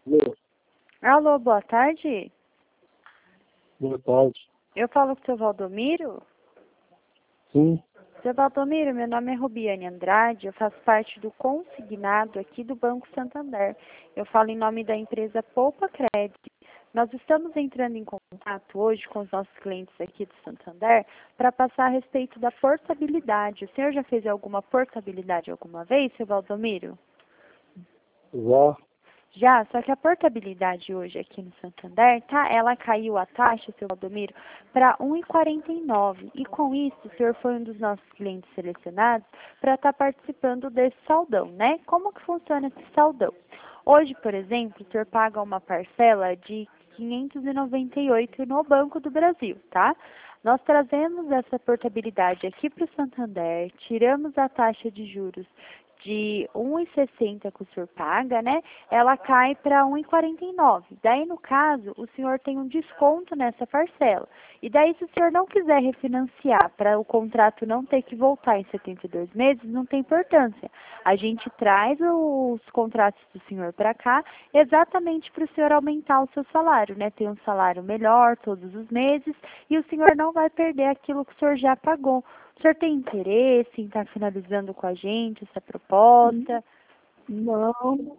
Alô, Alô, boa tarde. boa tarde. Eu falo com o seu Valdomiro. Sim, Seu Valdomiro, meu nome é Rubiane Andrade, eu faço parte do consignado aqui do Banco Santander. Eu falo em nome da empresa Poupa Crédito. Nós estamos entrando em contato hoje com os nossos clientes aqui do Santander para passar a respeito da portabilidade. O senhor já fez alguma portabilidade alguma vez, seu Valdomiro? já. Já, só que a portabilidade hoje aqui no Santander, tá? Ela caiu a taxa, seu Valdomiro, para 1,49. E com isso, o senhor foi um dos nossos clientes selecionados para estar participando desse saldão, né? Como que funciona esse saldão? Hoje, por exemplo, o senhor paga uma parcela de 598 no Banco do Brasil, tá? Nós trazemos essa portabilidade aqui para o Santander, tiramos a taxa de juros de 1,60 que o senhor paga, né? Ela cai para 1,49. Daí, no caso, o senhor tem um desconto nessa parcela. E daí, se o senhor não quiser refinanciar para o contrato não ter que voltar em 72 meses, não tem importância. A gente traz os contratos do senhor para cá exatamente para o senhor aumentar o seu salário, né? Ter um salário melhor todos os meses e o senhor não vai perder aquilo que o senhor já pagou. O senhor tem interesse em estar finalizando com a gente essa proposta? Não,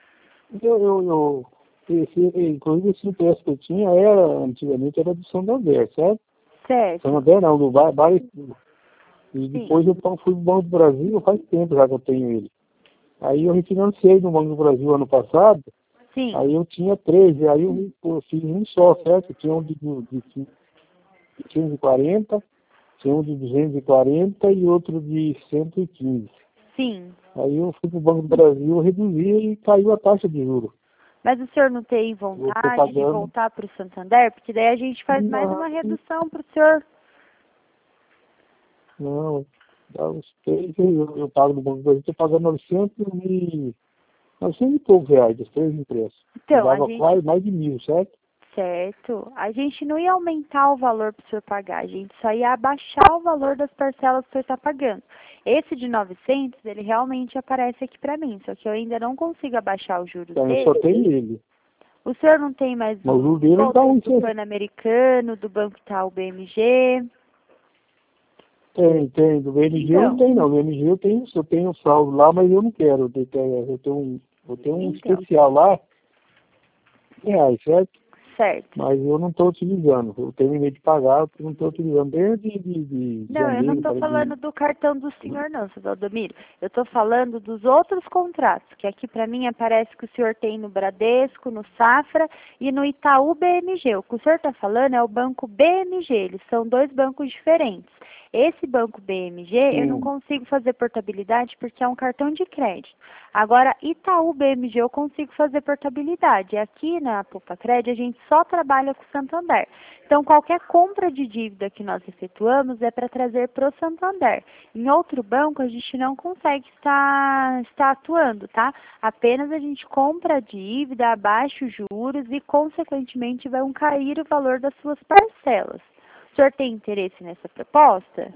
inclusive esse impresso que eu tinha antigamente era do Santander, certo? Certo. Santander não, do Bairro. E depois eu fui pro Banco do Brasil, faz tempo já que eu tenho ele. Aí eu refinanciei no Banco do Brasil ano passado, Sim. aí eu tinha 13, aí eu fiz um só, certo? Tinha um de 540, tinha um de 240 e outro de 115. Sim. Aí eu fui para o Banco do Brasil, reduzi e caiu a taxa de juros. Mas o senhor não tem Eu estou vontade de pagando. voltar para o Santander? Porque daí a gente faz mais uma redução para o senhor. Não, dá uns 3, eu pago no Banco do Brasil, estou pagando 900 e poucos reais, os 3 impressos. Então, a Dava gente... quase mais de 1.000, certo? Certo. A gente não ia aumentar o valor para o senhor pagar, a gente só ia abaixar o valor das parcelas que o senhor está pagando. Esse de 900, ele realmente aparece aqui para mim, só que eu ainda não consigo abaixar os juros Então, eu dele. só tenho ele. O senhor não tem mais Mas o os juro dele dá outros do 1,60. Pan-Americano, do Banco Itaú BMG? Tem. Do BMG eu não tenho, não. Do BMG eu tenho um saldo lá, mas eu não quero. Eu tenho um Então, especial lá, reais, certo? certo. Mas eu não estou utilizando. Eu terminei de pagar, eu não estou utilizando desde de Não, eu não janeiro, estou parece. falando do cartão do senhor, não, seu Valdomiro. Eu estou falando dos outros contratos, que aqui para mim aparece que o senhor tem no Bradesco, no Safra e no Itaú BMG. O que o senhor está falando é o banco BMG, eles são dois bancos diferentes. Esse banco BMG, eu não consigo fazer portabilidade porque é um cartão de crédito. Agora, Itaú BMG eu consigo fazer portabilidade. Aqui na Poupa Crédito a gente só trabalha com o Santander. Então, qualquer compra de dívida que nós efetuamos é para trazer para o Santander. Em outro banco, a gente não consegue estar atuando, tá? Apenas a gente compra a dívida, abaixa os juros e, consequentemente, vai cair o valor das suas parcelas. O senhor tem interesse nessa proposta?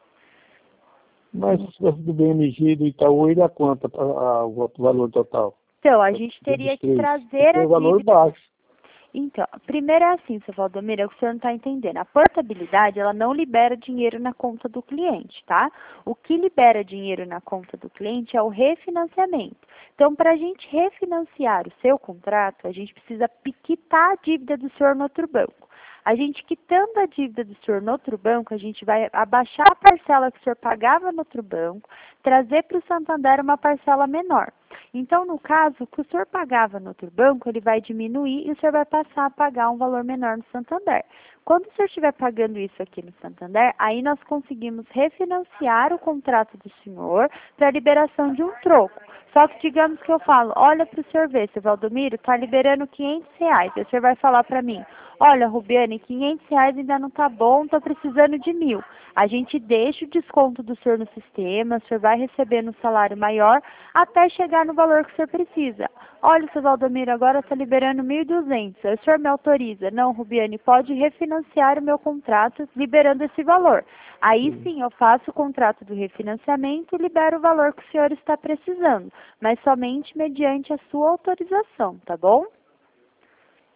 Mas do BMG e do Itaú, ele dá quanto o valor total? Então, a gente teria que trazer a Tem o valor dívida. baixo. Então, primeiro é assim, seu Valdomiro, é o que o senhor não está entendendo. A portabilidade, ela não libera dinheiro na conta do cliente, tá? O que libera dinheiro na conta do cliente é o refinanciamento. Então, para a gente refinanciar o seu contrato, a gente precisa quitar a dívida do senhor no outro banco. A gente quitando a dívida do senhor no outro banco, a gente vai abaixar a parcela que o senhor pagava no outro banco, trazer para o Santander uma parcela menor. Então, no caso, o que o senhor pagava no outro banco, ele vai diminuir e o senhor vai passar a pagar um valor menor no Santander. Quando o senhor estiver pagando isso aqui no Santander, aí nós conseguimos refinanciar o contrato do senhor para a liberação de um troco. Só que digamos que eu falo, olha para o senhor ver, seu Valdomiro, está liberando R$ 500. E o senhor vai falar para mim, olha, Rubiane, R$ 500 ainda não está bom, estou precisando de 1.000. A gente deixa o desconto do senhor no sistema, o senhor vai recebendo um salário maior até chegar no valor que o senhor precisa. Olha, seu Valdomiro, agora está liberando 1.200. O senhor me autoriza? Não, Rubiane, pode refinanciar o meu contrato liberando esse valor. Aí sim, eu faço o contrato do refinanciamento e libero o valor que o senhor está precisando, mas somente mediante a sua autorização, tá bom?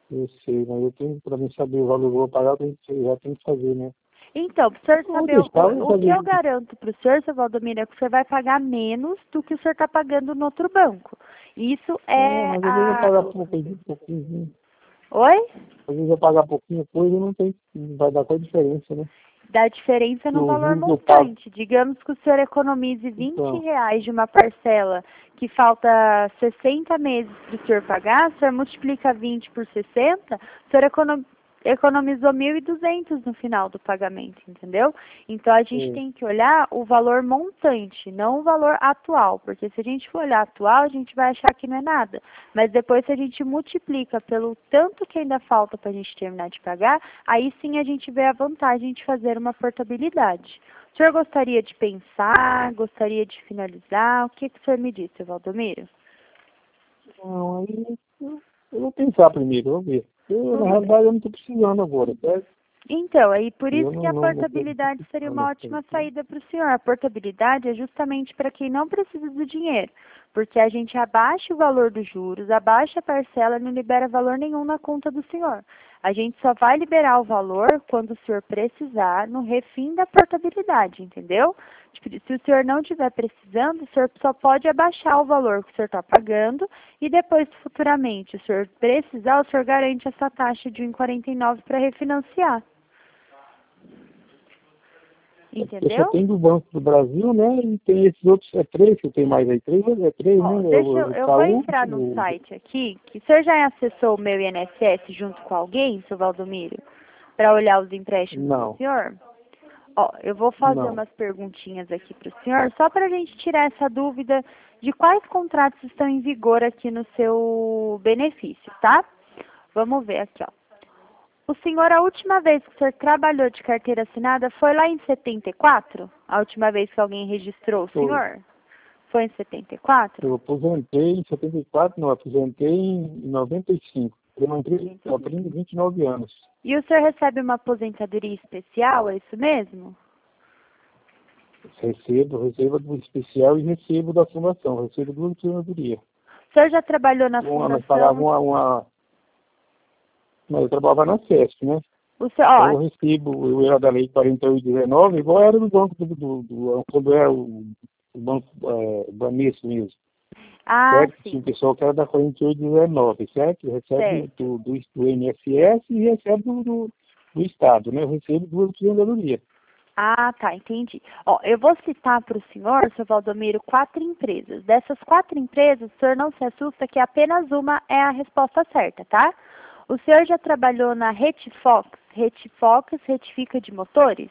Eu sei, mas eu tenho, para mim saber o valor que eu vou pagar, eu já tenho que fazer, né? Então, para o senhor Eu vou saber, deixar, eu vou o que fazer eu isso. garanto para o senhor, seu Valdomiro, é que você vai pagar menos do que o senhor está pagando no outro banco. Isso é Mas às vezes eu vou a... pagar pouquinho. Oi? Às vezes eu pagar pouquinho coisa, não vai dar qual diferença, né? Da diferença Porque no os valor juros que eu pago, montante. Digamos que o senhor economize então, R$ 20 de uma parcela que falta 60 meses para o senhor pagar, o senhor multiplica 20 por 60, o senhor economizou 1.200 no final do pagamento, entendeu? Então a gente é, tem que olhar o valor montante, não o valor atual, porque se a gente for olhar atual, a gente vai achar que não é nada. Mas depois, se a gente multiplica pelo tanto que ainda falta para a gente terminar de pagar, aí sim a gente vê a vantagem de fazer uma portabilidade. O senhor gostaria de pensar, gostaria de finalizar? O que o senhor me disse, Valdomiro? não, aí eu vou pensar primeiro, vou ver. Na Tudo bem. realidade, eu não estou precisando agora, certo? Então, aí por Eu isso que a não estou portabilidade seria precisando. uma ótima saída para o senhor. A portabilidade é justamente para quem não precisa do dinheiro, porque a gente abaixa o valor dos juros, abaixa a parcela e não libera valor nenhum na conta do senhor. A gente só vai liberar o valor quando o senhor precisar no refim da portabilidade, entendeu? Tipo, se o senhor não estiver precisando, o senhor só pode abaixar o valor que o senhor está pagando e depois, futuramente, o senhor precisar, o senhor garante essa taxa de 1,49 para refinanciar. Eu só Entendeu? tenho do Banco do Brasil, né? E tem esses outros, é três que eu tenho mais aí. É três, né? Ó, É o eu vou Itaú, entrar no site aqui, que o senhor já acessou o meu INSS junto com alguém, seu Valdomiro, para olhar os empréstimos do não, senhor? Ó, eu vou fazer não. umas perguntinhas aqui para o senhor, só para a gente tirar essa dúvida de quais contratos estão em vigor aqui no seu benefício, tá? Vamos ver aqui, ó. O senhor, a última vez que o senhor trabalhou de carteira assinada foi lá em 74? A última vez que alguém registrou o Foi. senhor? Foi em 74? Eu aposentei em 74, não, aposentei em 95. Eu entrei, eu tenho 29 anos. E o senhor recebe uma aposentadoria especial, é isso mesmo? Recebo do especial e recebo da fundação. Recebo duas aposentadorias. O senhor já trabalhou na Nós pagava fundação? Mas eu trabalhava na FESP, né? O senhor, Então ó, eu recebo, eu era da lei 4819, igual era do banco quando era o banco Banesco mesmo. ah, Certo? Tinha um sim, pessoal que era da 4819, certo? Recebe certo. do INSS e recebe do Estado, né? Eu recebo duas aposentadorias. Ah, tá, entendi. Ó, eu vou citar para o senhor, seu Valdomiro, 4 empresas. Dessas 4 empresas, o senhor não se assusta que apenas uma é a resposta certa, tá? O senhor já trabalhou na Retifox? Retifox retifica de motores?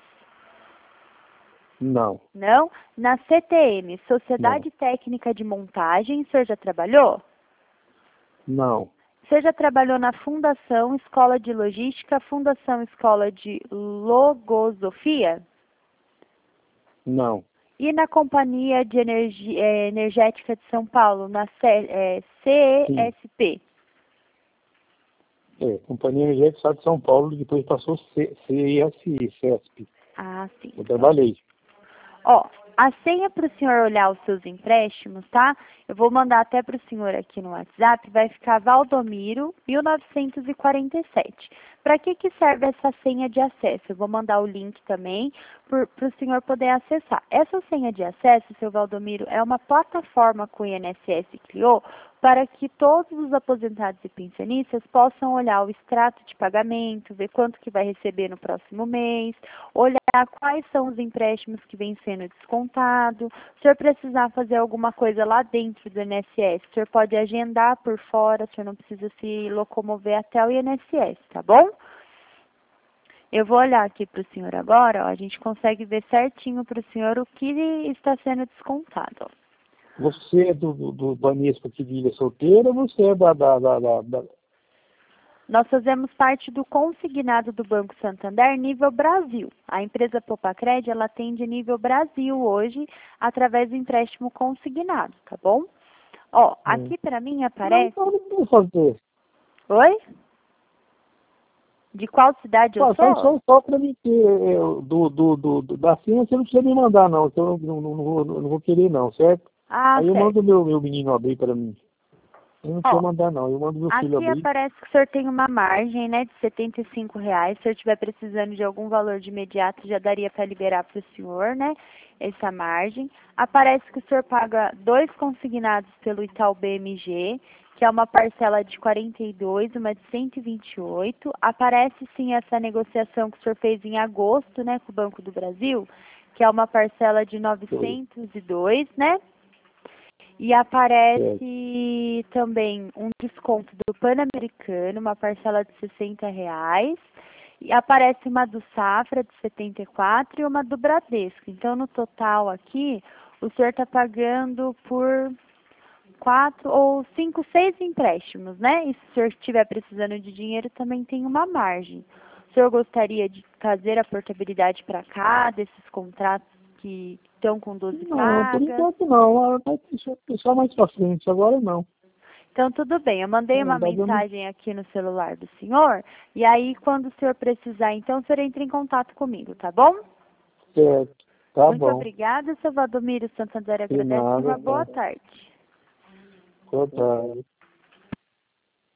Não, Não? Na CTM, não, Sociedade Técnica de Montagem, o senhor já trabalhou? não, Você já trabalhou na Fundação Escola de Logística, Fundação Escola de Logosofia? não. E na Companhia de Energética de São Paulo, na Sim. CESP? Companhia Energética do Estado de São Paulo, depois passou CESI, CESP. Ah, sim. Eu trabalhei. Ó, a senha para o senhor olhar os seus empréstimos, tá? Eu vou mandar até para o senhor aqui no WhatsApp, vai ficar Valdomiro 1947. Para que serve essa senha de acesso? Eu vou mandar o link também para o senhor poder acessar. Essa senha de acesso, seu Valdomiro, é uma plataforma que o INSS criou para que todos os aposentados e pensionistas possam olhar o extrato de pagamento, ver quanto que vai receber no próximo mês, olhar quais são os empréstimos que vêm sendo descontados. Se o senhor precisar fazer alguma coisa lá dentro do INSS, o senhor pode agendar por fora, o senhor não precisa se locomover até o INSS, tá bom? Eu vou olhar aqui para o senhor agora, ó, a gente consegue ver certinho para o senhor o que está sendo descontado. Ó. Você é do Banesco aqui de Ilha Solteira ou você é da... Nós fazemos parte do consignado do Banco Santander nível Brasil. A empresa Popacred, ela atende nível Brasil hoje através do empréstimo consignado, tá bom? Ó, aqui para mim Não, aparece... não vou fazer. Oi? De qual cidade eu sou? Só para mim ter da firma, você não precisa me mandar, não. Então eu não vou querer, não, certo? Ah, Aí eu mando certo. meu menino abrir para mim. Eu não precisa mandar não, eu mando meu filho Aqui abrir. aparece que o senhor tem uma margem, né, de R$ 75. Se o senhor estiver precisando de algum valor de imediato, já daria para liberar para o senhor, né, essa margem. Aparece que o senhor paga 2 consignados pelo Itaú BMG, que é uma parcela de 42, uma de 128. Aparece sim essa negociação que o senhor fez em agosto, né, com o Banco do Brasil, que é uma parcela de 902, né? E aparece também um desconto do Pan-Americano, uma parcela de R$ 60. E aparece uma do Safra de 74 e uma do Bradesco. Então, no total aqui, o senhor está pagando por 4 ou 5, 6 empréstimos, né? E se o senhor estiver precisando de dinheiro, também tem uma margem. O senhor gostaria de fazer a portabilidade para cá, desses contratos que estão com 12 Não, por pagas? enquanto não, vai deixar mais pra frente, agora não. Então, tudo bem, eu mandei Na uma verdade, eu não... mensagem aqui no celular do senhor, e aí, quando o senhor precisar, então, o senhor entra em contato comigo, tá bom? Certo, tá Muito bom. obrigada, seu Valdomiro Santander, De agradece e nada, uma boa tá. tarde. Boa tarde.